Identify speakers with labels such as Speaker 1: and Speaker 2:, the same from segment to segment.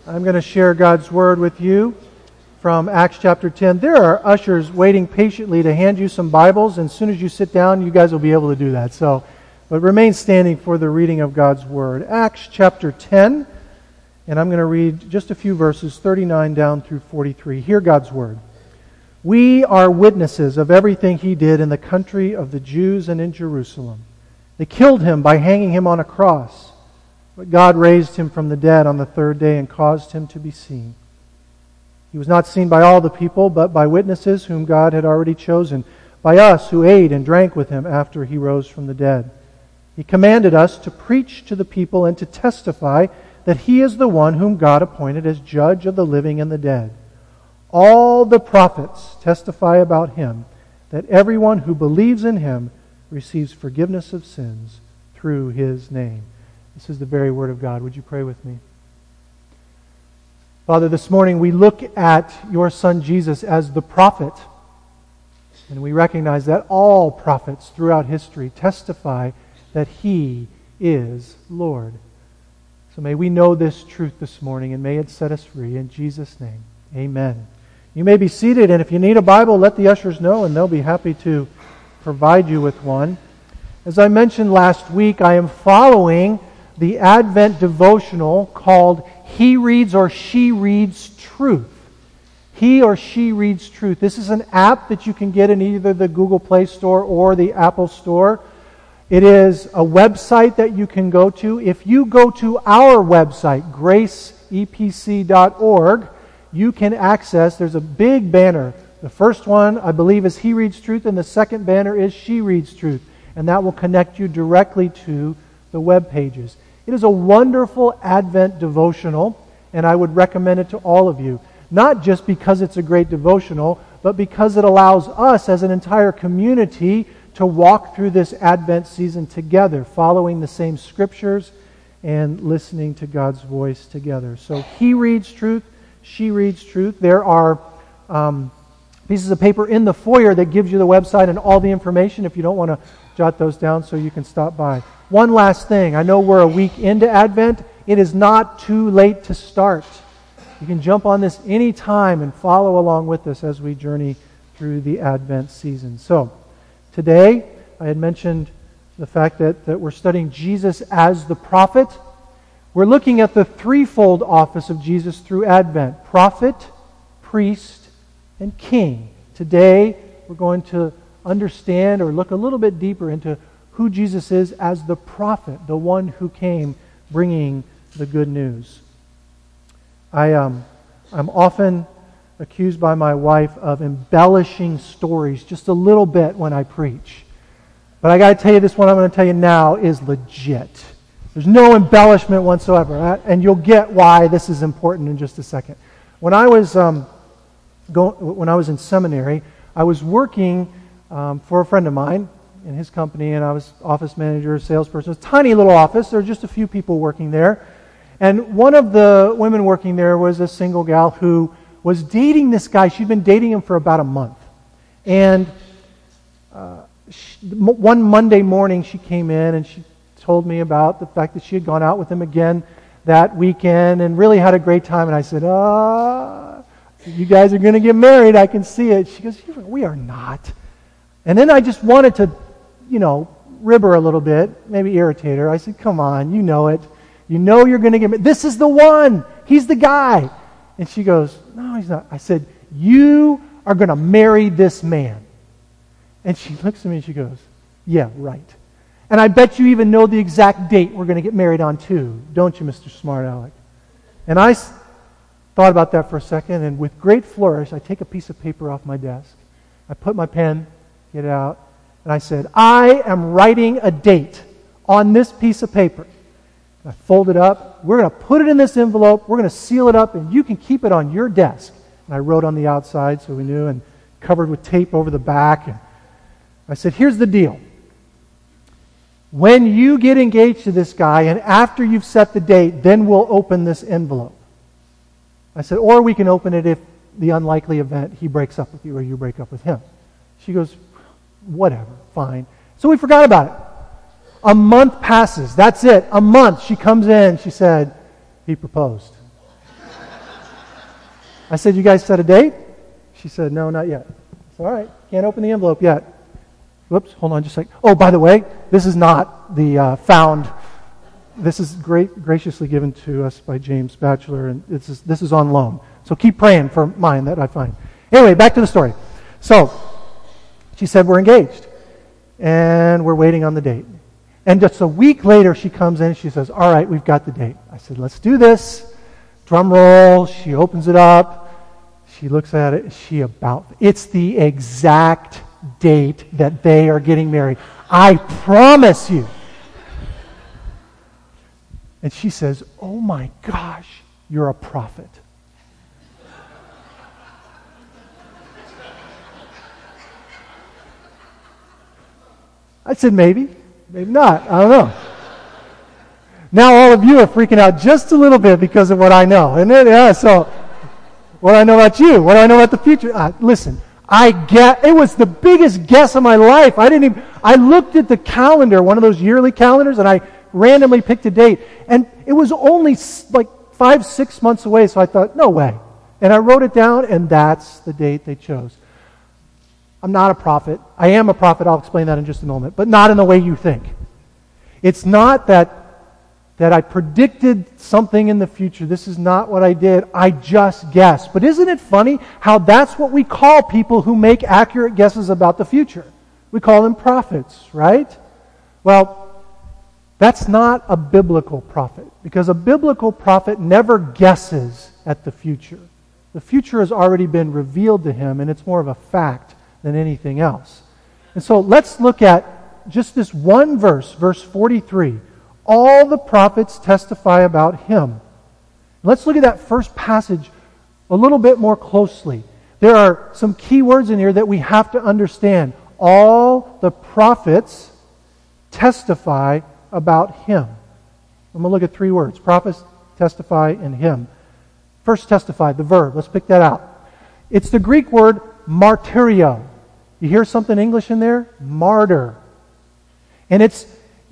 Speaker 1: I'm going to share God's Word with you from Acts chapter 10. There are ushers waiting patiently to hand you some Bibles, and as soon as you sit down, you guys will be able to do that. But remain standing for the reading of God's Word. Acts chapter 10, and I'm going to read just a few verses, 39 down through 43. Hear God's Word. We are witnesses of everything He did in the country of the Jews and in Jerusalem. They killed Him by hanging Him on a cross. But God raised Him from the dead on the third day and caused Him to be seen. He was not seen by all the people, but by witnesses whom God had already chosen, by us who ate and drank with Him after He rose from the dead. He commanded us to preach to the people and to testify that He is the one whom God appointed as judge of the living and the dead. All the prophets testify about Him, that everyone who believes in Him receives forgiveness of sins through His name. This is the very Word of God. Would you pray with me? Father, this morning we look at your Son Jesus as the prophet, and we recognize that all prophets throughout history testify that He is Lord. So may we know this truth this morning, and may it set us free. In Jesus' name, amen. You may be seated, and if you need a Bible, let the ushers know, and they'll be happy to provide you with one. As I mentioned last week, I am following the Advent devotional called He Reads or She Reads Truth. He or She Reads Truth. This is an app that you can get in either the Google Play Store or the Apple Store. It is a website that you can go to. If you go to our website, graceepc.org, you can access, there's a big banner. The first one, I believe, is He Reads Truth, and the second banner is She Reads Truth. And that will connect you directly to the web pages. It is a wonderful Advent devotional, and I would recommend it to all of you. Not just because it's a great devotional, but because it allows us as an entire community to walk through this Advent season together, following the same scriptures and listening to God's voice together. So He Reads Truth, She Reads Truth. There are pieces of paper in the foyer that gives you the website and all the information if you don't want to jot those down so you can stop by. One last thing. I know we're a week into Advent. It is not too late to start. You can jump on this anytime and follow along with us as we journey through the Advent season. So, today, I had mentioned the fact that we're studying Jesus as the prophet. We're looking at the threefold office of Jesus through Advent: prophet, priest, and king. Today, we're going to understand or look a little bit deeper into who Jesus is as the prophet, the one who came bringing the good news. I'm often accused by my wife of embellishing stories just a little bit when I preach. But I got to tell you, this one I'm going to tell you now is legit. There's no embellishment whatsoever, and you'll get why this is important in just a second. When I was in seminary, I was working for a friend of mine in his company, and I was office manager, salesperson. It was a tiny little office. There were just a few people working there. And one of the women working there was a single gal who was dating this guy. She'd been dating him for about a month. And one Monday morning she came in and she told me about the fact that she had gone out with him again that weekend and really had a great time. And I said, you guys are going to get married. I can see it. She goes, we are not. And then I just wanted to, rib her a little bit, maybe irritate her. I said, come on, you know it. You know you're going to get married. This is the one. He's the guy. And she goes, no, he's not. I said, you are going to marry this man. And she looks at me and she goes, yeah, right. And I bet you even know the exact date we're going to get married on too, don't you, Mr. Smart Aleck? And I thought about that for a second, and with great flourish, I take a piece of paper off my desk. I put my pen, get it out, and I said, I am writing a date on this piece of paper. And I fold it up. We're going to put it in this envelope. We're going to seal it up, and you can keep it on your desk. And I wrote on the outside so we knew, and covered with tape over the back. And I said, here's the deal. When you get engaged to this guy, and after you've set the date, then we'll open this envelope. I said, or we can open it if the unlikely event he breaks up with you or you break up with him. She goes, whatever, fine. So we forgot about it. A month passes. That's it. A month. She comes in. She said, he proposed. I said, you guys set a date? She said, no, not yet. I said, all right, can't open the envelope yet. Whoops, hold on just a second. Oh, by the way, this is not the found. This is graciously given to us by James Batchelor, and this is on loan. So keep praying for mine that I find. Anyway, back to the story. So she said, we're engaged, and we're waiting on the date. And just a week later, she comes in and she says, all right, we've got the date. I said, let's do this. Drum roll. She opens it up. She looks at it. It's the exact date that they are getting married. I promise you. And she says, oh my gosh, you're a prophet. I said, maybe not. I don't know. Now all of you are freaking out just a little bit because of what I know. And then, so what do I know about you? What do I know about the future? Listen, it was the biggest guess of my life. I looked at the calendar, one of those yearly calendars, and I randomly picked a date. And it was only like 5-6 months away, so I thought, no way. And I wrote it down, and that's the date they chose. I'm not a prophet. I am a prophet. I'll explain that in just a moment. But not in the way you think. It's not that I predicted something in the future. This is not what I did. I just guessed. But isn't it funny how that's what we call people who make accurate guesses about the future? We call them prophets, right? Well, that's not a biblical prophet, because a biblical prophet never guesses at the future. The future has already been revealed to him, and it's more of a fact than anything else. And so let's look at just this one verse, verse 43. All the prophets testify about him. Let's look at that first passage a little bit more closely. There are some key words in here that we have to understand. All the prophets testify about him. I'm going to look at 3 words. Prophets testify in him. First, testify, the verb. Let's pick that out. It's the Greek word martyrio. You hear something English in there? Martyr. And its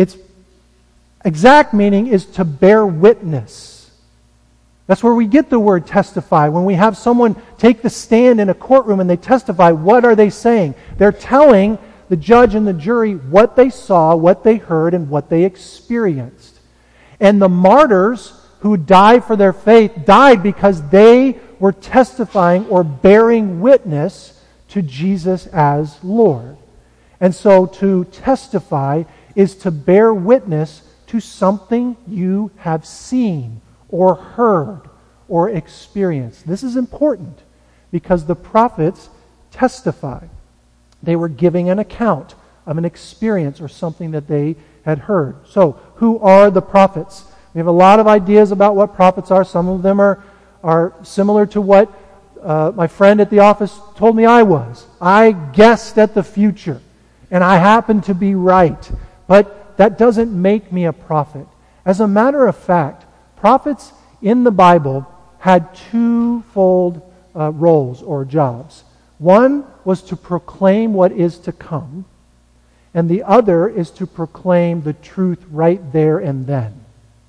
Speaker 1: exact meaning is to bear witness. That's where we get the word testify. When we have someone take the stand in a courtroom and they testify, what are they saying? They're telling the judge and the jury what they saw, what they heard, and what they experienced. And the martyrs who died for their faith died because they were testifying or bearing witness to Jesus as Lord. And so to testify is to bear witness to something you have seen or heard or experienced. This is important because the prophets testify. They were giving an account of an experience or something that they had heard. So, who are the prophets? We have a lot of ideas about what prophets are. Some of them are similar to what my friend at the office told me I was. I guessed at the future, and I happened to be right. But that doesn't make me a prophet. As a matter of fact, prophets in the Bible had twofold roles or jobs. One was to proclaim what is to come, and the other is to proclaim the truth right there and then.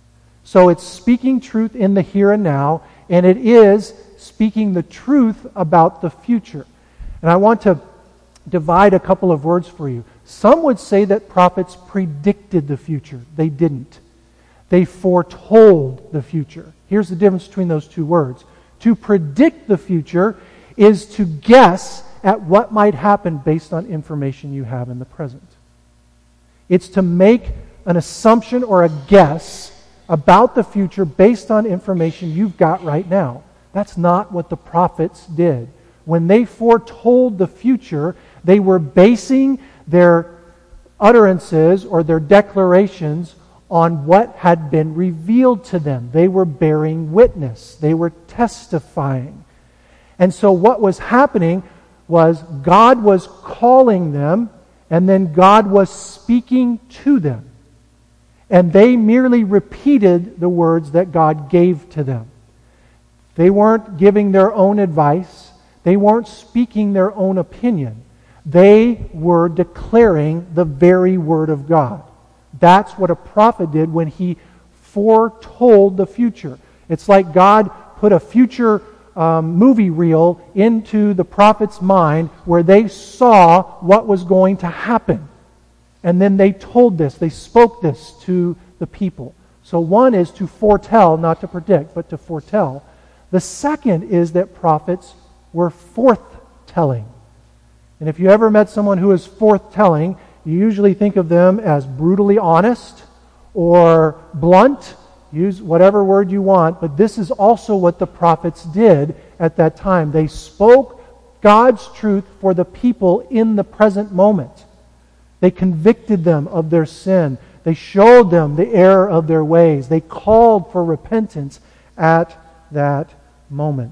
Speaker 1: So it's speaking truth in the here and now, and it is speaking the truth about the future. And I want to divide a couple of words for you. Some would say that prophets predicted the future. They didn't. They foretold the future. Here's the difference between those two words. To predict the future is to guess at what might happen based on information you have in the present. It's to make an assumption or a guess about the future based on information you've got right now. That's not what the prophets did. When they foretold the future, they were basing their utterances or their declarations on what had been revealed to them. They were bearing witness. They were testifying. And so what was happening was God was calling them, and then God was speaking to them. And they merely repeated the words that God gave to them. They weren't giving their own advice. They weren't speaking their own opinion. They were declaring the very word of God. That's what a prophet did when he foretold the future. It's like God put a future movie reel into the prophet's mind where they saw what was going to happen. And then they told this, they spoke this to the people. So one is to foretell, not to predict, but to foretell. The second is that prophets were forthtelling. And if you ever met someone who is forthtelling, you usually think of them as brutally honest or blunt. Use whatever word you want, but this is also what the prophets did at that time. They spoke God's truth for the people in the present moment. They convicted them of their sin. They showed them the error of their ways. They called for repentance at that moment.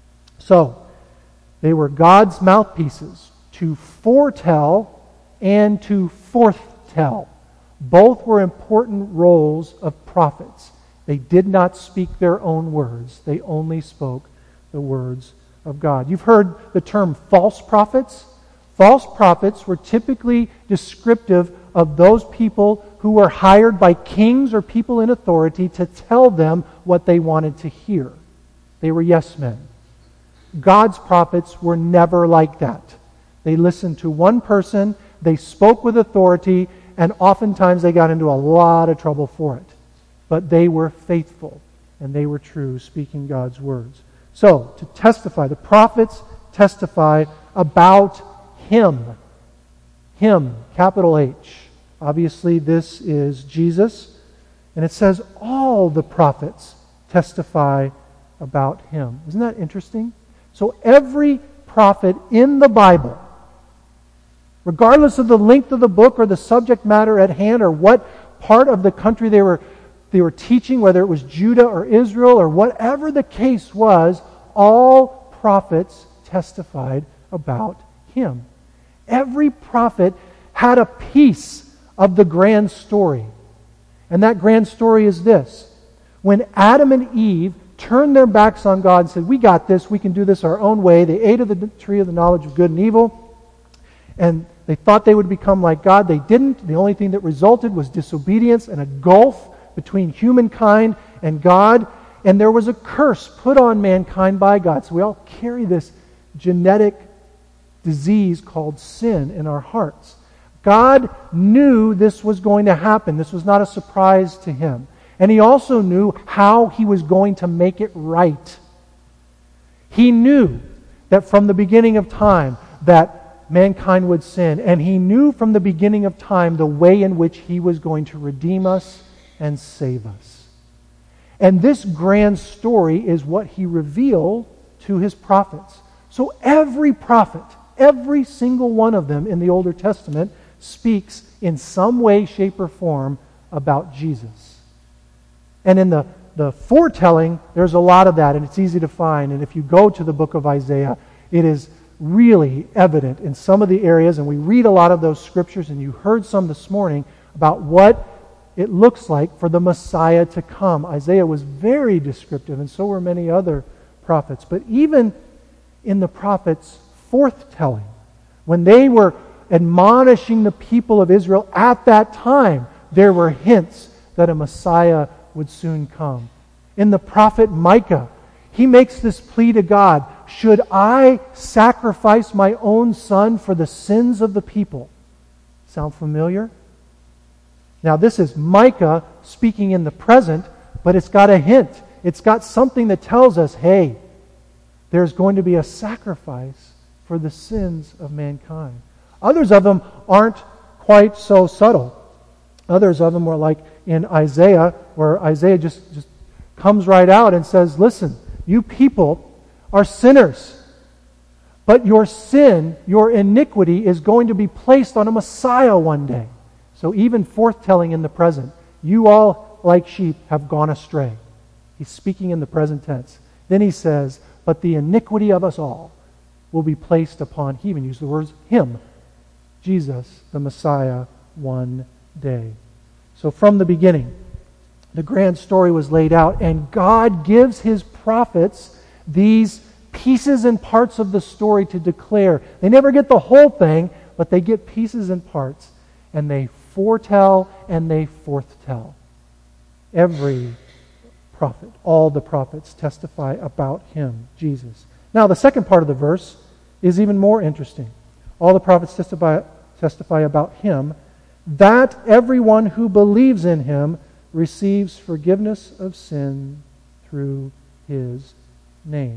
Speaker 1: So, they were God's mouthpieces to foretell and to forthtell. Both were important roles of prophets. They did not speak their own words. They only spoke the words of God. You've heard the term false prophets. False prophets were typically descriptive of those people who were hired by kings or people in authority to tell them what they wanted to hear. They were yes men. God's prophets were never like that. They listened to one person, they spoke with authority, and oftentimes they got into a lot of trouble for it. But they were faithful, and they were true, speaking God's words. So, to testify, the prophets testify about Him. Him, capital H. Obviously, this is Jesus. And it says all the prophets testify about Him. Isn't that interesting? So every prophet in the Bible, regardless of the length of the book or the subject matter at hand or what part of the country they were teaching, whether it was Judah or Israel or whatever the case was, all prophets testified about Him. Every prophet had a piece of the grand story. And that grand story is this. When Adam and Eve turned their backs on God and said, we got this, we can do this our own way, they ate of the tree of the knowledge of good and evil, and they thought they would become like God. They didn't. The only thing that resulted was disobedience and a gulf between humankind and God. And there was a curse put on mankind by God. So we all carry this genetic disease called sin in our hearts. God knew this was going to happen. This was not a surprise to Him. And He also knew how He was going to make it right. He knew that from the beginning of time that mankind would sin. And He knew from the beginning of time the way in which He was going to redeem us and save us. And this grand story is what He revealed to His prophets. So every prophet, every single one of them in the Old Testament speaks in some way, shape, or form about Jesus. And in the foretelling, there's a lot of that, and it's easy to find. And if you go to the book of Isaiah, it is really evident in some of the areas, and we read a lot of those scriptures, and you heard some this morning about what it looks like for the Messiah to come. Isaiah was very descriptive, and so were many other prophets. But even in the prophets' forthtelling, when they were admonishing the people of Israel at that time, there were hints that a Messiah would soon come. In the prophet Micah, he makes this plea to God, should I sacrifice my own son for the sins of the people? Sound familiar? Now this is Micah speaking in the present, but it's got a hint. It's got something that tells us, hey, there's going to be a sacrifice for the sins of mankind. Others of them aren't quite so subtle. Others of them were like in Isaiah, where Isaiah just comes right out and says, listen, you people are sinners, but your sin, your iniquity is going to be placed on a Messiah one day. So even forthtelling in the present, you all like sheep have gone astray. He's speaking in the present tense. Then he says, but the iniquity of us all will be placed upon, he even used the words, Him, Jesus, the Messiah, one day. So from the beginning, the grand story was laid out, and God gives His prophets these pieces and parts of the story to declare. They never get the whole thing, but they get pieces and parts, and they foretell and they forthtell. Every prophet. All the prophets testify about him, Jesus. Now, the second part of the verse is even more interesting. All the prophets testify about him, that everyone who believes in him receives forgiveness of sin through his name.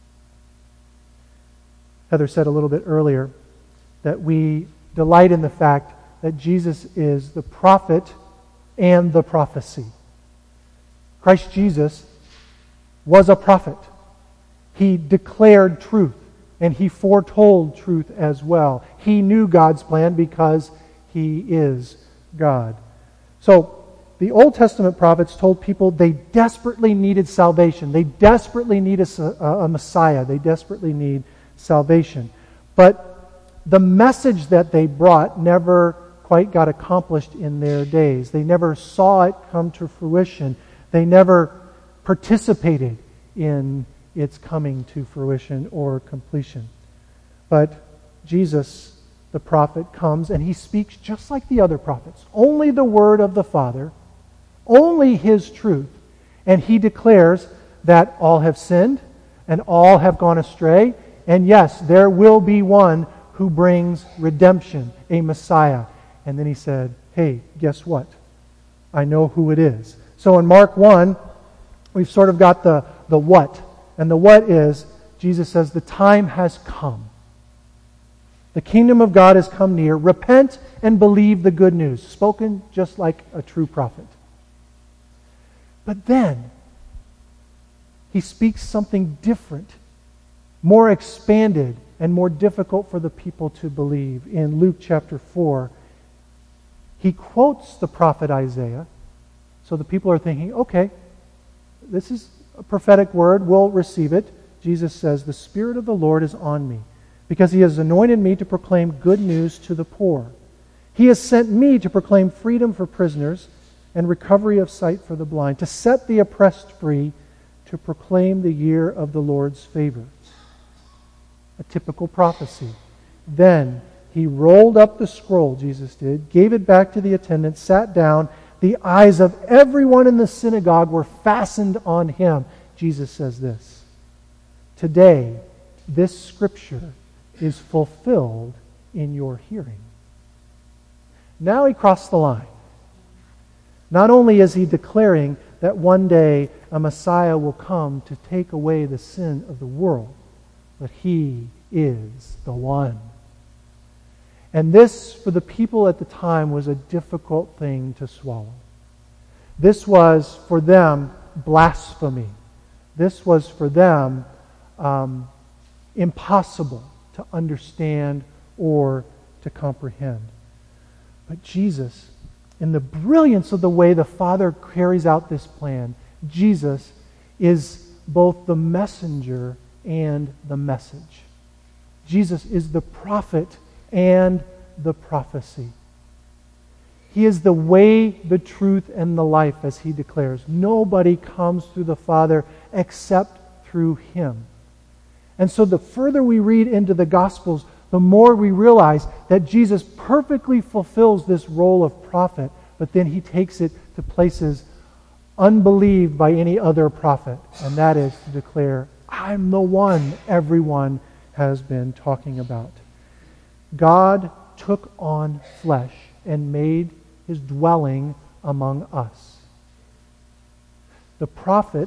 Speaker 1: Heather said a little bit earlier that we delight in the fact that Jesus is the prophet and the prophecy. Christ Jesus was a prophet. He declared truth, and he foretold truth as well. He knew God's plan because he is God. So, the Old Testament prophets told people they desperately needed salvation. They desperately need a Messiah. They desperately need salvation. But the message that they brought never quite got accomplished in their days. They never saw it come to fruition. They never participated in its coming to fruition or completion. But Jesus, the prophet, comes and he speaks just like the other prophets. Only the word of the Father, only his truth. And he declares that all have sinned and all have gone astray. And yes, there will be one who brings redemption, a Messiah. And then he said, hey, guess what? I know who it is. So in Mark 1, we've sort of got the what. And the what is, Jesus says, the time has come. The kingdom of God has come near. Repent and believe the good news. Spoken just like a true prophet. But then, he speaks something different, more expanded and more difficult for the people to believe. In Luke chapter 4, he quotes the prophet Isaiah. So the people are thinking, okay, this is a prophetic word, we'll receive it. Jesus says, the Spirit of the Lord is on me, because he has anointed me to proclaim good news to the poor. He has sent me to proclaim freedom for prisoners and recovery of sight for the blind, to set the oppressed free, to proclaim the year of the Lord's favor. A typical prophecy. Then he rolled up the scroll, Jesus did, gave it back to the attendant, sat down. The eyes of everyone in the synagogue were fastened on him. Jesus says this, today, this scripture is fulfilled in your hearing. Now he crossed the line. Not only is he declaring that one day a Messiah will come to take away the sin of the world, but he is the one. And this, for the people at the time, was a difficult thing to swallow. This was, for them, blasphemy. This was, for them, impossible to understand or to comprehend. But Jesus, in the brilliance of the way the Father carries out this plan, Jesus is both the messenger and the message. Jesus is the prophet and the prophecy. He is the way, the truth, and the life, as he declares. Nobody comes through the Father except through him. And so the further we read into the Gospels, the more we realize that Jesus perfectly fulfills this role of prophet, but then he takes it to places unbelieved by any other prophet, and that is to declare, I'm the one everyone has been talking about. God took on flesh and made his dwelling among us. The prophet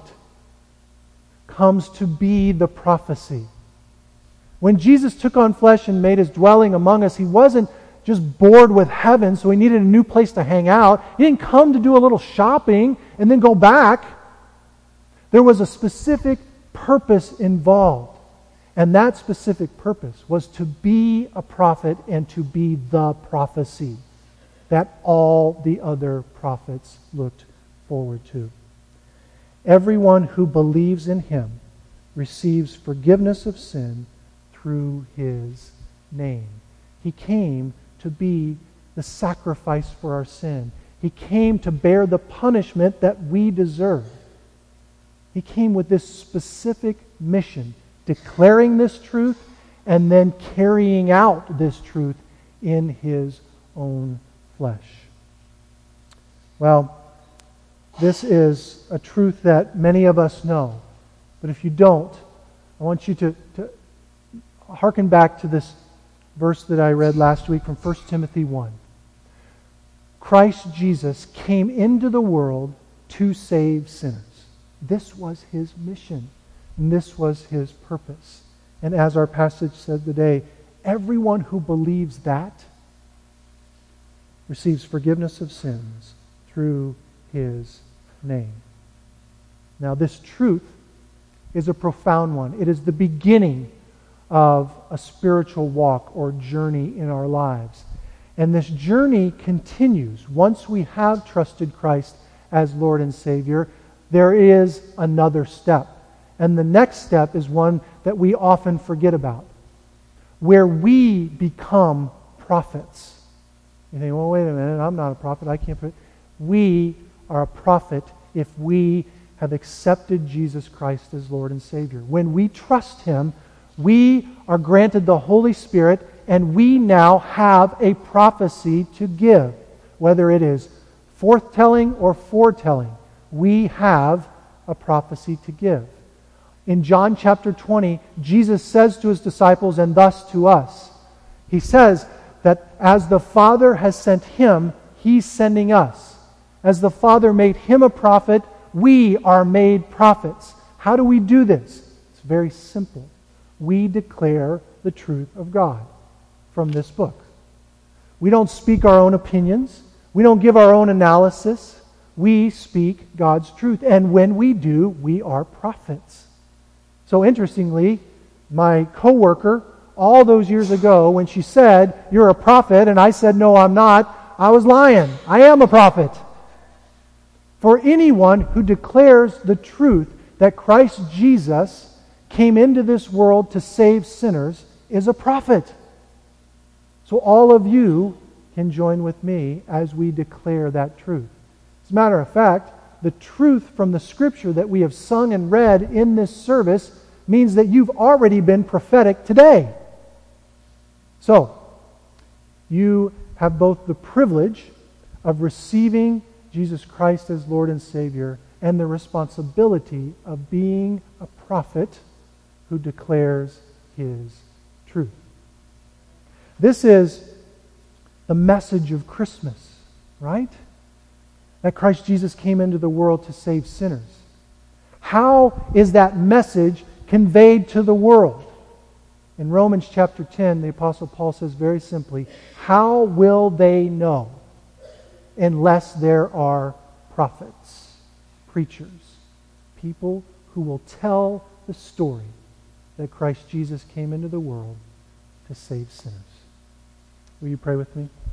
Speaker 1: comes to be the prophecy. When Jesus took on flesh and made his dwelling among us, he wasn't just bored with heaven, so he needed a new place to hang out. He didn't come to do a little shopping and then go back. There was a specific purpose involved. And that specific purpose was to be a prophet and to be the prophecy that all the other prophets looked forward to. Everyone who believes in him receives forgiveness of sin through his name. He came to be the sacrifice for our sin. He came to bear the punishment that we deserve. He came with this specific mission, declaring this truth and then carrying out this truth in his own flesh. Well, This is a truth that many of us know. But if you don't, I want you to hearken back to this verse that I read last week from 1 Timothy 1. Christ Jesus came into the world to save sinners. This was his mission, and this was his purpose. And as our passage said today, everyone who believes that receives forgiveness of sins through his name. Now, this truth is a profound one. It is the beginning of a spiritual walk or journey in our lives. And this journey continues. Once we have trusted Christ as Lord and Savior, there is another step. And the next step is one that we often forget about, where we become prophets. You think, well, wait a minute, I'm not a prophet, I can't. We are a prophet if we have accepted Jesus Christ as Lord and Savior. When we trust him, we are granted the Holy Spirit, and we now have a prophecy to give. Whether it is forthtelling or foretelling, we have a prophecy to give. In John chapter 20, Jesus says to his disciples, and thus to us, he says that as the Father has sent him, he's sending us. As the Father made him a prophet, we are made prophets. How do we do this? It's very simple. We declare the truth of God from this book. We don't speak our own opinions. We don't give our own analysis. We speak God's truth. And when we do, we are prophets. So interestingly, my coworker, all those years ago, when she said, "You're a prophet," and I said, "No, I'm not," I was lying. I am a prophet. For anyone who declares the truth that Christ Jesus came into this world to save sinners is a prophet. So all of you can join with me as we declare that truth. As a matter of fact, the truth from the Scripture that we have sung and read in this service means that you've already been prophetic today. So, you have both the privilege of receiving Jesus Christ as Lord and Savior and the responsibility of being a prophet who declares his truth. This is the message of Christmas, right? That Christ Jesus came into the world to save sinners. How is that message conveyed to the world? In Romans chapter 10, the Apostle Paul says very simply, how will they know unless there are prophets, preachers, people who will tell the story that Christ Jesus came into the world to save sinners? Will you pray with me?